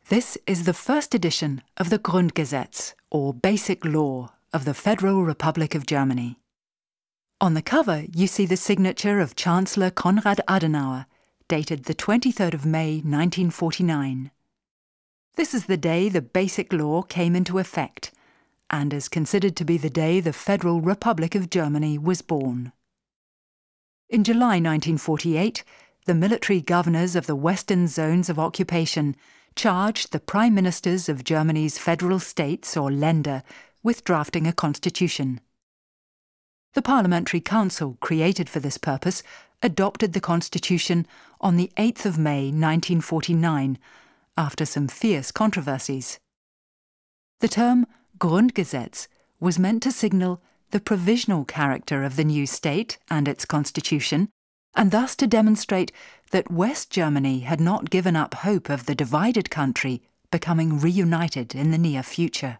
This is the first edition of the Grundgesetz, or Basic Law, of the Federal Republic of Germany. On the cover, you see the signature of Chancellor Konrad Adenauer, dated the 23rd of May 1949. This is the day the Basic Law came into effect, and is considered to be the day the Federal Republic of Germany was born. In July 1948, the military governors of the Western zones of occupation charged the Prime Ministers of Germany's federal states, or Länder, with drafting a constitution. The Parliamentary Council, created for this purpose, adopted the constitution on the 8th of May 1949, after some fierce controversies. The term Grundgesetz was meant to signal the provisional character of the new state and its constitution, and thus to demonstrate that West Germany had not given up hope of the divided country becoming reunited in the near future.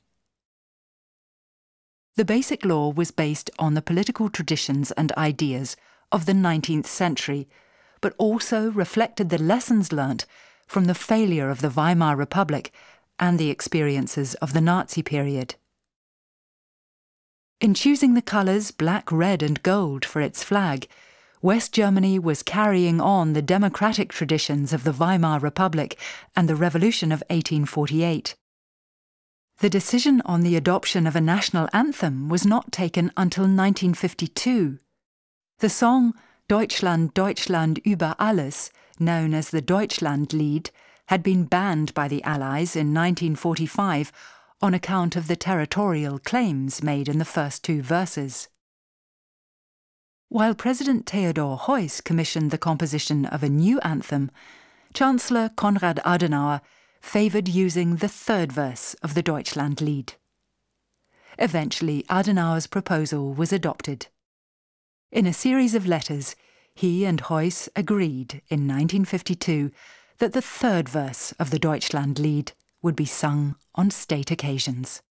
The Basic Law was based on the political traditions and ideas of the 19th century, but also reflected the lessons learnt from the failure of the Weimar Republic and the experiences of the Nazi period. In choosing the colours black, red and gold for its flag, West Germany was carrying on the democratic traditions of the Weimar Republic and the Revolution of 1848. The decision on the adoption of a national anthem was not taken until 1952. The song Deutschland, Deutschland über alles, known as the Deutschlandlied, had been banned by the Allies in 1945 on account of the territorial claims made in the first two verses. While President Theodor Heuss commissioned the composition of a new anthem, Chancellor Konrad Adenauer favoured using the third verse of the Deutschlandlied. Eventually, Adenauer's proposal was adopted. In a series of letters, he and Heuss agreed in 1952 that the third verse of the Deutschlandlied would be sung on state occasions.